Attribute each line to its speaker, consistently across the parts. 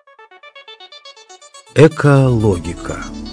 Speaker 1: Экологика.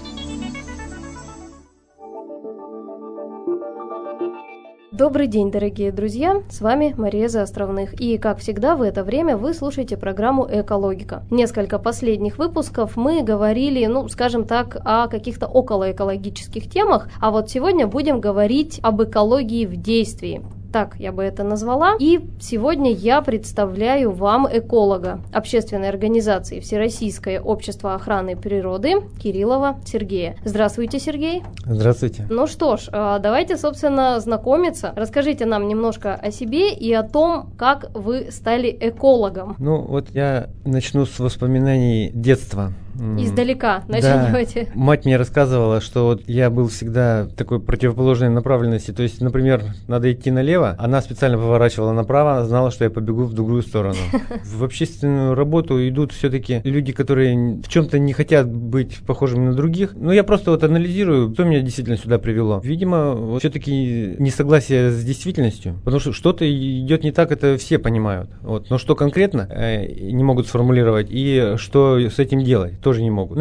Speaker 2: Добрый день, дорогие друзья, с вами Мария Заостровных, и, как всегда, в это время вы слушаете программу «Экологика». Несколько последних выпусков мы говорили, скажем так, о каких-то околоэкологических темах, а вот сегодня будем говорить об экологии в действии. Так я бы это назвала. И сегодня я представляю вам эколога общественной организации Всероссийское общество охраны природы Кириллова Сергея. Здравствуйте, Сергей.
Speaker 3: Здравствуйте.
Speaker 2: Ну что ж, давайте, собственно, знакомиться. Расскажите нам немножко о себе и о том, как вы стали экологом.
Speaker 3: Я начну с воспоминаний детства.
Speaker 2: Издалека начнете.
Speaker 3: Да. Мать мне рассказывала, что я был всегда такой противоположной направленности. То есть, например, надо идти налево, она специально поворачивала направо, знала, что я побегу в другую сторону. В общественную работу идут все-таки люди, которые в чем-то не хотят быть похожими на других. Я просто анализирую, что меня действительно сюда привело. Видимо, все-таки несогласие с действительностью, потому что что-то идет не так, это все понимают. Но что конкретно не могут сформулировать и что с этим делать, тоже не могут.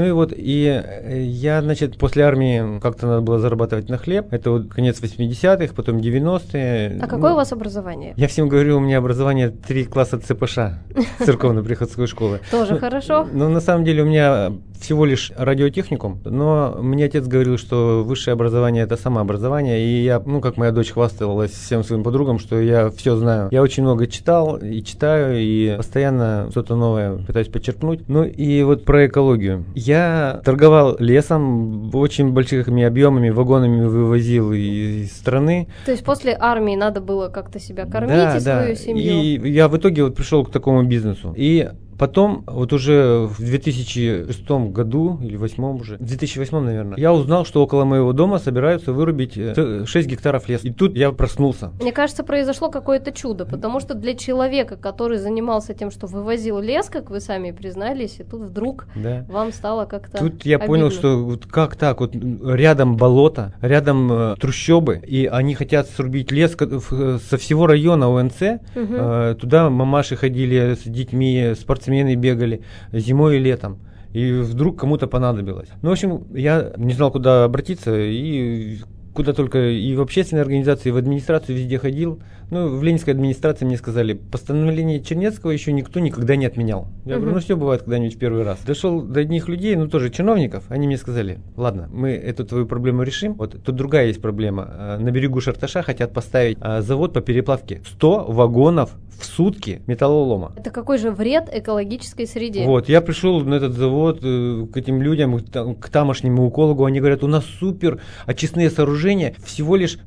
Speaker 3: Я, после армии как-то надо было зарабатывать на хлеб. Это конец 80-х, потом 90-е.
Speaker 2: А какое у вас образование?
Speaker 3: Я всем говорю, у меня образование 3 класса ЦПШ, церковно-приходской школы.
Speaker 2: Тоже хорошо.
Speaker 3: На самом деле у меня всего лишь радиотехникум, но мне отец говорил, что высшее образование – это самообразование, и я, как моя дочь хвасталась всем своим подругам, что я все знаю. Я очень много читал и читаю, и постоянно что-то новое пытаюсь подчеркнуть. Про экологию. Я торговал лесом, очень большими объемами, вагонами вывозил из страны.
Speaker 2: То есть после армии надо было как-то себя кормить и свою семью?
Speaker 3: И я в итоге пришел к такому бизнесу. И потом, уже в 2006 году, или 2008 уже, в 2008, наверное, я узнал, что около моего дома собираются вырубить 6 гектаров леса. И тут я проснулся.
Speaker 2: Мне кажется, произошло какое-то чудо, потому что для человека, который занимался тем, что вывозил лес, как вы сами признались, и тут вдруг вам стало как-то
Speaker 3: Тут я
Speaker 2: обидно.
Speaker 3: понял, что как так, рядом болото, рядом трущобы, и они хотят срубить лес со всего района ОНЦ. Туда мамаши ходили с детьми, спортсмены бегали зимой и летом. И вдруг кому-то понадобилось. Я не знал, куда обратиться, и куда только и в общественной организации, и в администрацию везде ходил. В Ленинской администрации мне сказали, постановление Чернецкого еще никто никогда не отменял. Я говорю, все бывает когда-нибудь в первый раз. Дошел до одних людей, тоже чиновников, они мне сказали, ладно, мы эту твою проблему решим. Тут другая есть проблема. На берегу Шарташа хотят поставить завод по переплавке. 100 вагонов в сутки металлолома.
Speaker 2: Это какой же вред экологической среде?
Speaker 3: Я пришел на этот завод к этим людям, к тамошнему экологу, они говорят, у нас супер очистные сооружения, всего лишь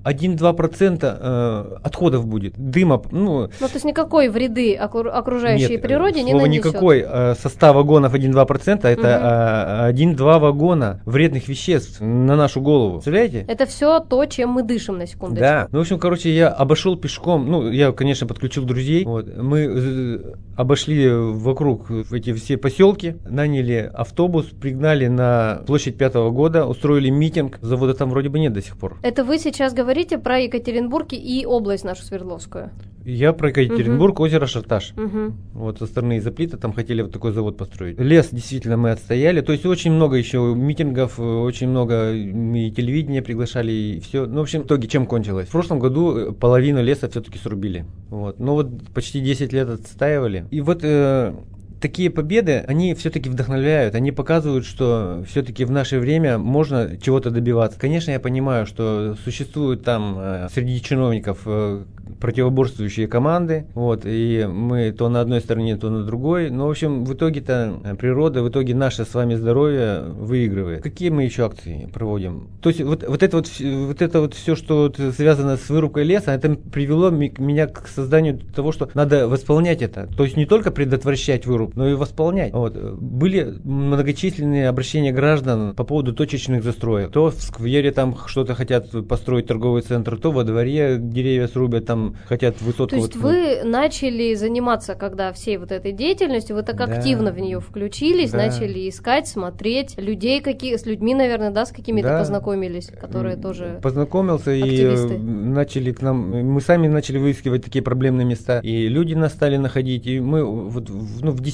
Speaker 3: 1-2% отходов будет, дыма.
Speaker 2: То есть никакой вреды окружающей природе не нанесет?
Speaker 3: Никакой. Со 100 вагонов 1-2% это 1-2 вагона вредных веществ на нашу голову. Представляете?
Speaker 2: Это все то, чем мы дышим, на секундочку.
Speaker 3: Да. Я обошел пешком, я, конечно, подключил друзей. Мы обошли вокруг эти все поселки, наняли автобус, пригнали на площадь 5-го года, устроили митинг. Завода там вроде бы нет до сих пор.
Speaker 2: Это вы сейчас говорите про Екатеринбург и область нашу Свердловскую?
Speaker 3: Я про Екатеринбург, озеро Шарташ. Со стороны Изоплита там хотели такой завод построить. Лес действительно мы отстояли. То есть очень много еще митингов, очень много и телевидения приглашали, и все. В итоге чем кончилось? В прошлом году половину леса все-таки срубили. Почти 10 лет отстаивали. И такие победы, они все-таки вдохновляют, они показывают, что все-таки в наше время можно чего-то добиваться. Конечно, я понимаю, что существуют там среди чиновников противоборствующие команды, и мы то на одной стороне, то на другой, но, в итоге-то природа, в итоге наше с вами здоровье выигрывает. Какие мы еще акции проводим? То есть это все, что связано с вырубкой леса, это привело меня к созданию того, что надо восполнять это. То есть не только предотвращать вырубку, но и восполнять. Были многочисленные обращения граждан по поводу точечных застроек. То в сквере там что-то хотят построить торговый центр, то во дворе деревья срубят, там хотят высотку.
Speaker 2: То есть вы начали заниматься, когда всей этой деятельностью, вы так активно в нее включились, начали искать, смотреть людей, с людьми, наверное, с какими-то познакомились, которые тоже
Speaker 3: познакомился активисты. И начали к нам, мы сами начали выискивать такие проблемные места, и люди нас стали находить, и мы в 10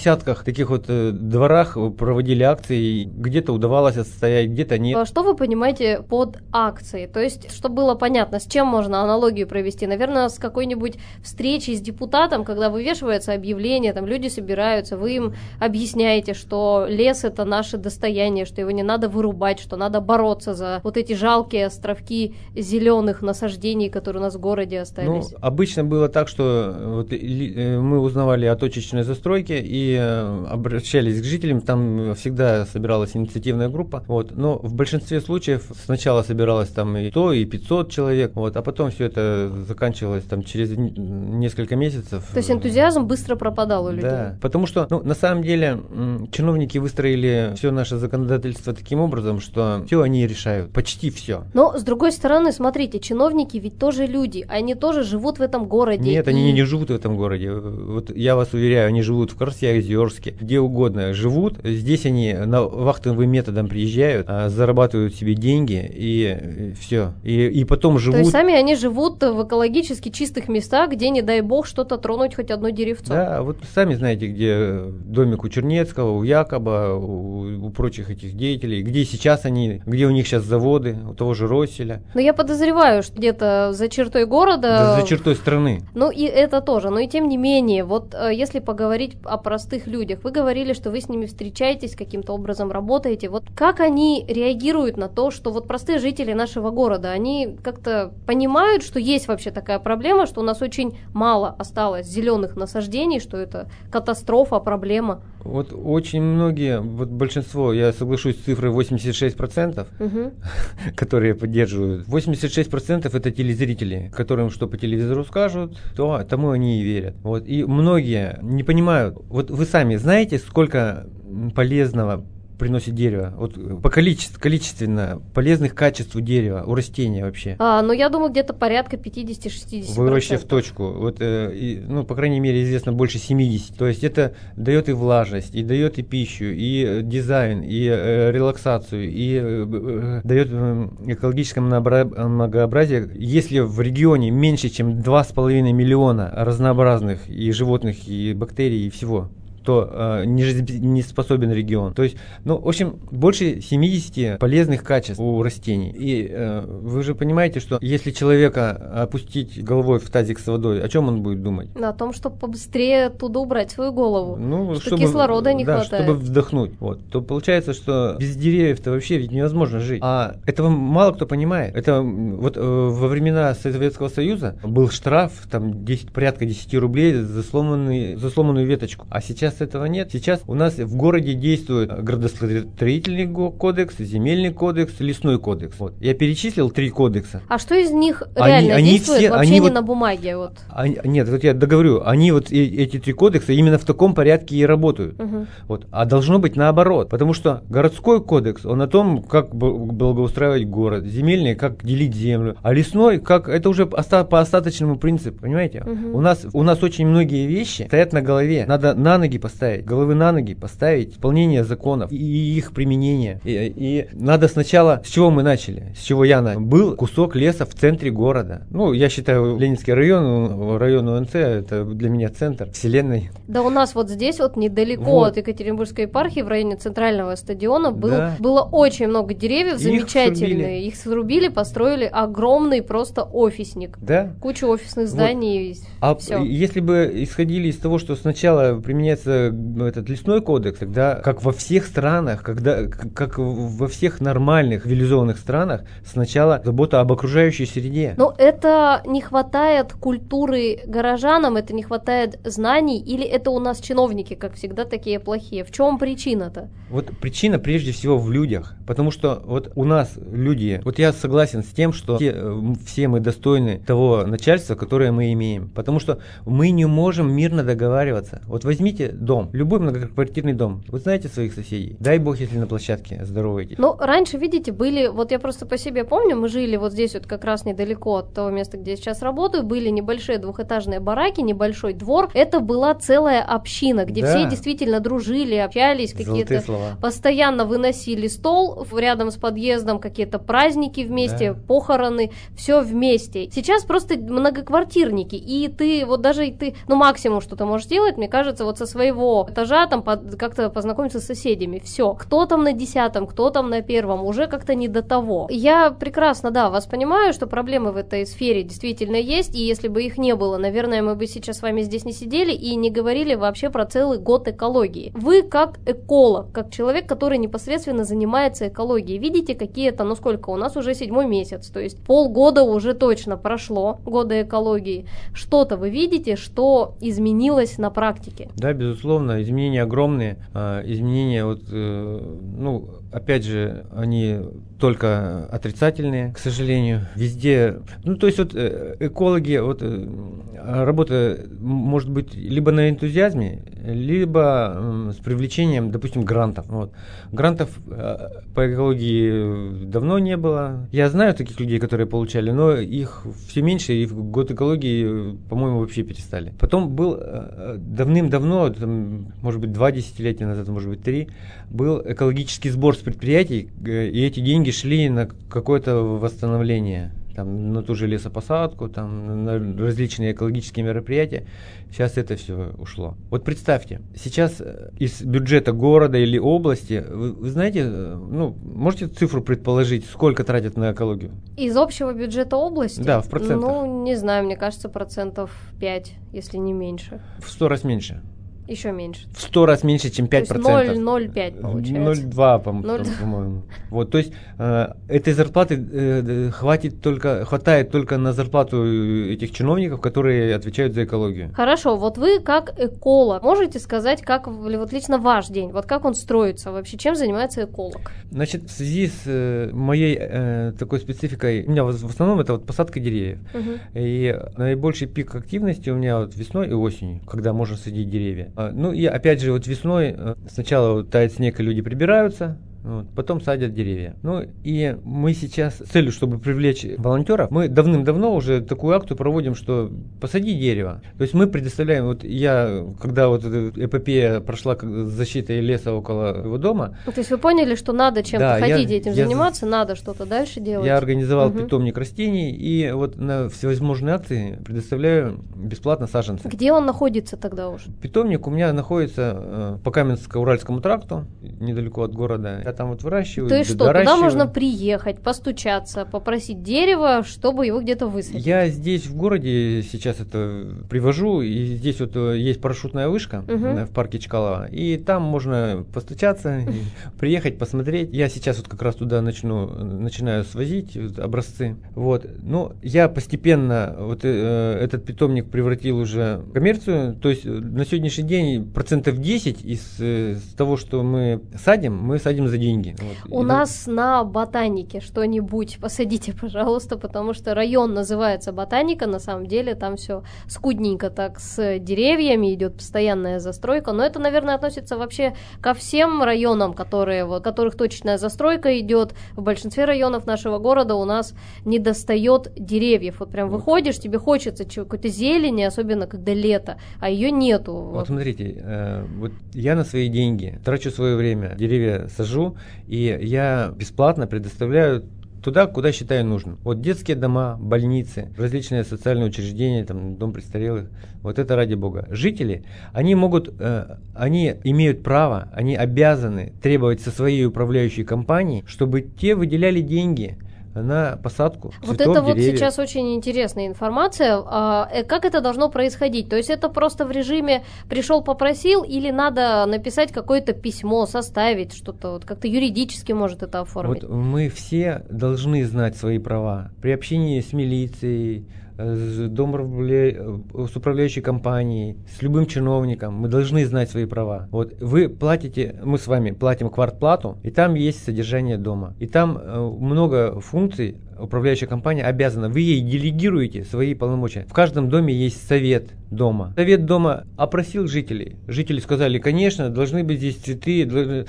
Speaker 3: десятках таких вот дворах проводили акции, где-то удавалось отстоять, где-то нет.
Speaker 2: Что вы понимаете под акцией? То есть, чтобы было понятно, с чем можно аналогию провести? Наверное, с какой-нибудь встречей с депутатом, когда вывешивается объявление, там люди собираются, вы им объясняете, что лес – это наше достояние, что его не надо вырубать, что надо бороться за вот эти жалкие островки зеленых насаждений, которые у нас в городе остались.
Speaker 3: Ну, обычно было так, что вот мы узнавали о точечной застройке и обращались к жителям, там всегда собиралась инициативная группа, вот, но в большинстве случаев сначала собиралось там и 100, и 500 человек, вот, а потом все это заканчивалось там через несколько месяцев.
Speaker 2: То есть энтузиазм быстро пропадал у людей?
Speaker 3: Да, потому что, ну, на самом деле, чиновники выстроили все наше законодательство таким образом, что все они решают, почти все.
Speaker 2: Но, с другой стороны, смотрите, чиновники ведь тоже люди, они тоже живут в этом городе.
Speaker 3: Нет, они не живут в этом городе. Вот я вас уверяю, они живут в Карсиозерске, где угодно живут. Здесь они вахтовым методом приезжают, зарабатывают себе деньги и все. И потом живут.
Speaker 2: То есть сами они живут в экологически чистых местах, где, не дай бог, что-то тронуть хоть одно деревцо.
Speaker 3: Да, вот сами знаете, где домик у Чернецкого, у Якоба, у прочих этих деятелей, где сейчас они, где у них сейчас заводы, у того же Росселя.
Speaker 2: Но я подозреваю, что где-то за чертой города...
Speaker 3: Да, за чертой страны.
Speaker 2: Ну и это тоже, но и тем не менее, вот если поговорить о простых людях, вы говорили, что вы с ними встречаетесь, каким-то образом работаете, вот как они реагируют на то, что вот простые жители нашего города, они как-то понимают, что есть вообще такая проблема, что у нас очень мало осталось зеленых насаждений, что это катастрофа, проблема?
Speaker 3: Вот очень многие, вот большинство, я соглашусь с цифрой 86%, которые поддерживают. 86% это телезрители, которым что по телевизору скажут, то тому они и верят. Вот. И многие не понимают, вот вы сами знаете, сколько полезного приносит дерево, вот по количественно полезных качеств у дерева, у растения вообще.
Speaker 2: Ну я думаю, где-то порядка 50-60%.
Speaker 3: Вы вообще в точку. Вот, ну, по крайней мере, известно больше 70. То есть это дает и влажность, и дает и пищу, и дизайн, и релаксацию, и дает экологическое многообразие. Если в регионе меньше, чем 2,5 миллиона разнообразных и животных, и бактерий, и всего, то не способен регион. То есть, ну, в общем, больше 70 полезных качеств у растений. И вы же понимаете, что если человека опустить головой в тазик с водой, о чем он будет думать?
Speaker 2: О том, чтобы побыстрее оттуда убрать свою голову,
Speaker 3: ну,
Speaker 2: что кислорода не хватает.
Speaker 3: Чтобы вдохнуть. Вот. То получается, что без деревьев-то вообще ведь невозможно жить. А этого мало кто понимает. Это вот во времена Советского Союза был штраф, там порядка 10 рублей за сломанную веточку. А сейчас этого нет. Сейчас у нас в городе действует градостроительный кодекс, земельный кодекс, лесной кодекс. Вот. Я перечислил 3 кодекса.
Speaker 2: А что из них реально действует, все, вообще не на бумаге? Вот.
Speaker 3: Нет, вот я договорю, они вот эти 3 кодекса именно в таком порядке и работают. Вот. А должно быть наоборот, потому что городской кодекс, он о том, как благоустраивать город, земельный, как делить землю, а лесной, как это уже по остаточному принципу, понимаете? У нас очень многие вещи стоят на голове, надо на ноги поставить, головы на ноги поставить, исполнение законов и их применение. И надо сначала, с чего мы начали, с чего я начал. Был кусок леса в центре города. Ну, я считаю, Ленинский район УНЦ, это для меня центр вселенной.
Speaker 2: Да у нас вот здесь вот недалеко от Екатеринбургской епархии, в районе центрального стадиона, было очень много деревьев, замечательные. Их срубили, построили огромный просто офисник.
Speaker 3: Да?
Speaker 2: Кучу офисных зданий.
Speaker 3: Вот. А если бы исходили из того, что сначала применяется этот лесной кодекс, тогда, как во всех странах, как во всех нормальных цивилизованных странах, сначала забота об окружающей среде.
Speaker 2: Но это не хватает культуры горожанам, это не хватает знаний, или это у нас чиновники, как всегда, такие плохие? В чем причина-то?
Speaker 3: Вот причина прежде всего в людях, потому что вот у нас люди, вот я согласен с тем, что все мы достойны того начальства, которое мы имеем, потому что мы не можем мирно договариваться. Вот возьмите дом, любой многоквартирный дом. Вы знаете своих соседей? Дай бог, если на площадке здороваетесь.
Speaker 2: Ну, раньше, видите, были, вот я просто по себе помню, мы жили вот здесь вот как раз недалеко от того места, где я сейчас работаю, были небольшие двухэтажные бараки, небольшой двор. Это была целая община, где все действительно дружили, общались, какие-то постоянно выносили стол рядом с подъездом, какие-то праздники вместе, похороны, все вместе. Сейчас просто многоквартирники, и ты, вот даже ты, ну, максимум, что ты можешь делать, мне кажется, вот со своего своего этажа там как-то познакомиться с соседями. Все. Кто там на 10-м, кто там на 1-м, уже как-то не до того. Я прекрасно, да, вас понимаю, что проблемы в этой сфере действительно есть, и если бы их не было, наверное, мы бы сейчас с вами здесь не сидели и не говорили вообще про целый год экологии. Вы как эколог, как человек, который непосредственно занимается экологией, видите какие-то, ну сколько, у нас уже 7-й месяц, то есть полгода уже точно прошло, года экологии. Что-то вы видите, что изменилось на практике?
Speaker 3: Да, безусловно, изменения огромные. Изменения, опять же, они только отрицательные, к сожалению. Везде, экологи, работа может быть либо на энтузиазме, либо с привлечением, допустим, грантов. Грантов по экологии давно не было. Я знаю таких людей, которые получали, но их все меньше, и в год экологии, по-моему, вообще перестали. Потом был давным-давно, может быть, 2 десятилетия назад, может быть, 3, был экологический сбор с предприятий, и эти деньги шли на какое-то восстановление, на ту же лесопосадку, на различные экологические мероприятия. Сейчас это все ушло. Вот представьте, сейчас из бюджета города или области, вы знаете, можете цифру предположить, сколько тратят на экологию?
Speaker 2: Из общего бюджета области?
Speaker 3: Да, в процентах.
Speaker 2: Не знаю, мне кажется, 5%, если не меньше.
Speaker 3: В 100 раз меньше.
Speaker 2: Еще меньше.
Speaker 3: В 100 раз меньше, чем 5%.
Speaker 2: То есть 0,05 получается.
Speaker 3: 0,2, по-моему. То есть этой зарплаты хватает только на зарплату этих чиновников, которые отвечают за экологию.
Speaker 2: Хорошо, вот вы как эколог можете сказать, как лично ваш день, как он строится вообще, чем занимается эколог?
Speaker 3: Значит, в связи с моей такой спецификой, у меня в основном это посадка деревьев. Угу. И наибольший пик активности у меня весной и осенью, когда можно садить деревья. И опять же, весной сначала тает снег, и люди прибираются, потом садят деревья. И мы сейчас с целью, чтобы привлечь волонтеров, мы давным-давно уже такую акцию проводим, что посади дерево. То есть мы предоставляем, когда эта эпопея прошла с защитой леса около его дома.
Speaker 2: То есть вы поняли, что надо чем-то этим заниматься, надо что-то дальше делать.
Speaker 3: Я организовал питомник растений, и на всевозможные акции предоставляю бесплатно саженцы.
Speaker 2: Где он находится тогда уже?
Speaker 3: Питомник у меня находится по Каменско-Уральскому тракту, недалеко от города. Я там выращиваю.
Speaker 2: То есть что, туда можно приехать, постучаться, попросить дерево, чтобы его где-то высадить?
Speaker 3: Я здесь в городе сейчас это привожу, и здесь есть парашютная вышка в парке Чкалова, и там можно постучаться, приехать, посмотреть. Я сейчас как раз туда начинаю свозить образцы. Я постепенно этот питомник превратил уже в коммерцию, то есть на сегодняшний день 10% из того, что мы садим за деньги.
Speaker 2: У нас на Ботанике что-нибудь посадите, пожалуйста, потому что район называется Ботаника, на самом деле там все скудненько так с деревьями, идет постоянная застройка, но это, наверное, относится вообще ко всем районам, которых точечная застройка идет. В большинстве районов нашего города у нас недостает деревьев. Прям выходишь, тебе хочется какой-то зелени, особенно когда лето, а ее нету.
Speaker 3: Смотрите, я на свои деньги трачу свое время, деревья сажу, и я бесплатно предоставляю туда, куда считаю нужным. Детские дома, больницы, различные социальные учреждения, дом престарелых, это ради бога. Жители, они имеют право, они обязаны требовать со своей управляющей компании, чтобы те выделяли деньги на посадку цветов, деревьев.
Speaker 2: Сейчас очень интересная информация. Как это должно происходить? То есть это просто в режиме пришел, попросил, или надо написать какое-то письмо, составить что-то, как-то юридически может это оформить?
Speaker 3: Мы все должны знать свои права. При общении с милицией, с управляющей компанией, с любым чиновником, мы должны знать свои права. Мы с вами платим квартплату, и там есть содержание дома. И там много функций управляющая компания обязана, вы ей делегируете свои полномочия. В каждом доме есть совет дома. Совет дома опросил жителей. Жители сказали, конечно, должны быть здесь цветы.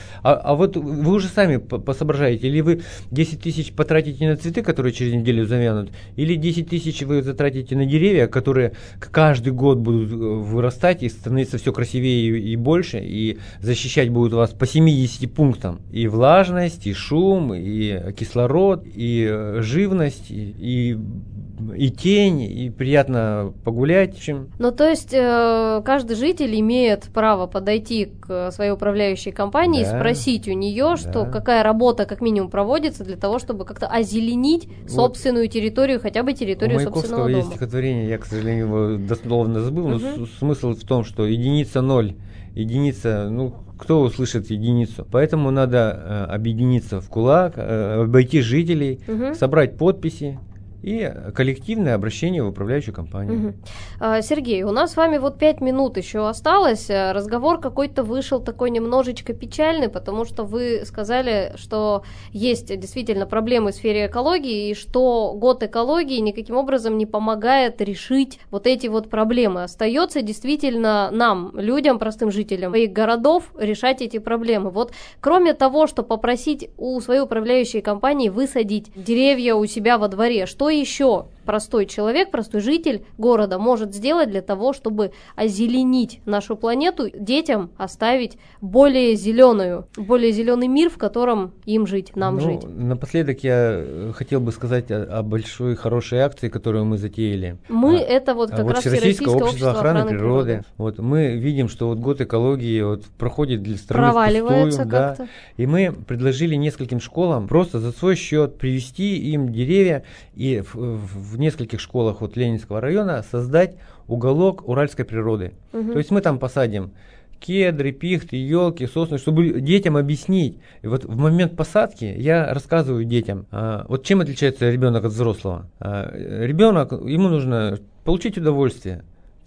Speaker 3: Вы уже сами посоображаете, или вы 10 тысяч потратите на цветы, которые через неделю завянут, или 10 тысяч вы затратите на деревья, которые каждый год будут вырастать и становиться все красивее и больше, и защищать будут вас по 70 пунктам. И влажность, и шум, и кислород, и жизнь живность, и тень, и приятно погулять. В общем.
Speaker 2: Ну, то есть каждый житель имеет право подойти к своей управляющей компании и спросить у нее, что какая работа как минимум проводится для того, чтобы как-то озеленить собственную территорию, хотя бы территорию собственного дома.
Speaker 3: У Маяковского есть стихотворение, я, к сожалению, его дословно забыл, но смысл в том, что единица ноль, единица, кто услышит единицу? Поэтому надо объединиться в кулак, обойти жителей, собрать подписи и коллективное обращение в управляющую компанию.
Speaker 2: Сергей, у нас с вами 5 минут еще осталось. Разговор какой-то вышел такой немножечко печальный, потому что вы сказали, что есть действительно проблемы в сфере экологии, и что год экологии никаким образом не помогает решить эти проблемы. Остается действительно нам, людям, простым жителям своих городов, решать эти проблемы. Кроме того, что попросить у своей управляющей компании высадить деревья у себя во дворе, что еще простой человек, простой житель города может сделать для того, чтобы озеленить нашу планету, детям оставить более зеленый мир, в котором им жить, нам жить?
Speaker 3: Напоследок я хотел бы сказать о большой хорошей акции, которую мы затеяли.
Speaker 2: Это как раз
Speaker 3: Всероссийское общество охраны природы. Мы видим, что год экологии проходит для страны
Speaker 2: проваливается как-то.
Speaker 3: И мы предложили нескольким школам просто за свой счет привезти им деревья и в нескольких школах Ленинского района создать уголок уральской природы. То есть мы там посадим кедры, пихты, елки, сосны, чтобы детям объяснить. И в момент посадки я рассказываю детям, чем отличается ребенок от взрослого. Ребенок, ему нужно получить удовольствие.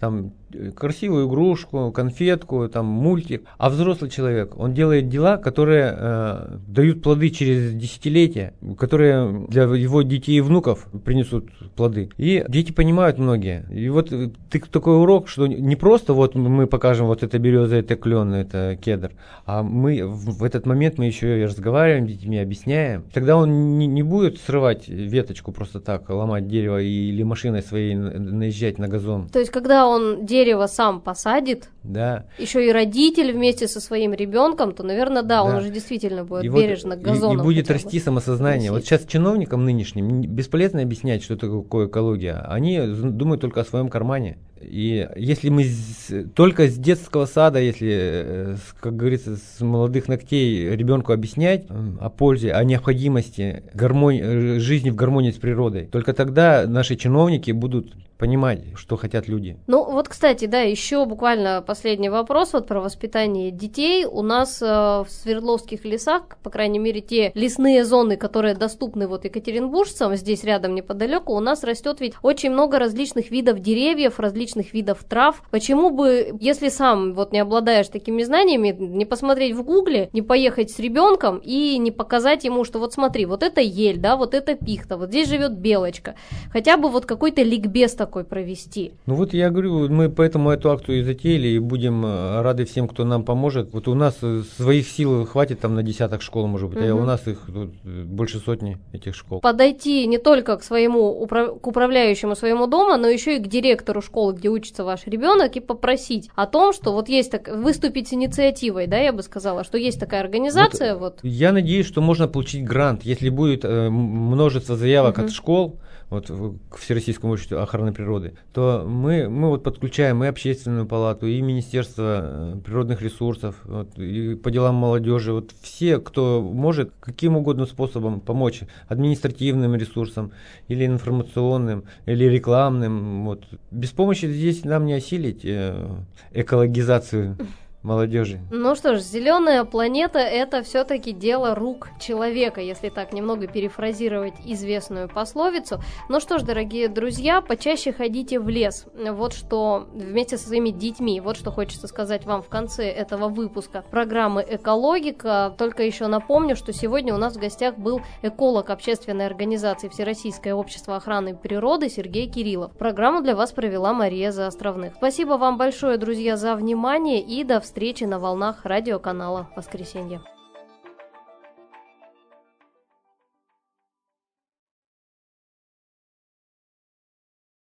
Speaker 3: Красивую игрушку, конфетку, мультик. А взрослый человек, он делает дела, которые дают плоды через десятилетия, которые для его детей и внуков принесут плоды. И дети понимают многие. И такой урок, что не просто мы покажем это береза, это клен, это кедр, а мы в этот момент мы еще и разговариваем с детьми, объясняем. Тогда он не будет срывать веточку просто так, ломать дерево или машиной своей наезжать на газон.
Speaker 2: То есть, когда он дерево сам посадит, еще и родитель вместе со своим ребенком, то, наверное, он уже действительно будет бережно к газону.
Speaker 3: И будет расти самосознание. Сейчас чиновникам нынешним бесполезно объяснять, что такое экология. Они думают только о своем кармане. И если мы только с детского сада, если, как говорится, с молодых ногтей ребенку объяснять о пользе, о необходимости жизни в гармонии с природой, только тогда наши чиновники будут понимать, что хотят люди.
Speaker 2: Кстати, еще буквально последний вопрос про воспитание детей. У нас в Свердловских лесах, по крайней мере, те лесные зоны, которые доступны екатеринбуржцам, здесь рядом неподалеку, у нас растет ведь очень много различных видов деревьев, различных видов трав. Почему бы, если сам не обладаешь такими знаниями, не посмотреть в гугле, не поехать с ребенком и не показать ему, что смотри, это ель, это пихта, здесь живет белочка. Хотя бы какой-то ликбез такой провести.
Speaker 3: Я говорю, мы поэтому эту акцию и затеяли, и будем рады всем, кто нам поможет. У нас своих сил хватит на десяток школ, может быть, а у нас их больше сотни, этих школ.
Speaker 2: Подойти не только к управляющему своему дома, но еще и к директору школы, где учится ваш ребенок, и попросить о том, что есть выступить с инициативой, я бы сказала, что есть такая организация.
Speaker 3: Я надеюсь, что можно получить грант, если будет множество заявок от школ, к Всероссийскому обществу охраны природы, то мы подключаем и общественную палату, и Министерство природных ресурсов, и по делам молодежи, все, кто может каким угодно способом помочь административным ресурсам, или информационным, или рекламным. Без помощи здесь нам не осилить экологизацию молодежи.
Speaker 2: Что ж, зеленая планета — это все-таки дело рук человека, если так немного перефразировать известную пословицу. Что ж, дорогие друзья, почаще ходите в лес. Что вместе со своими детьми. Что хочется сказать вам в конце этого выпуска программы «Экологика». Только еще напомню, что сегодня у нас в гостях был эколог общественной организации Всероссийское общество охраны природы Сергей Кириллов. Программу для вас провела Мария Заостровных. Спасибо вам большое, друзья, за внимание, и до встречи на волнах радиоканала «Воскресенье».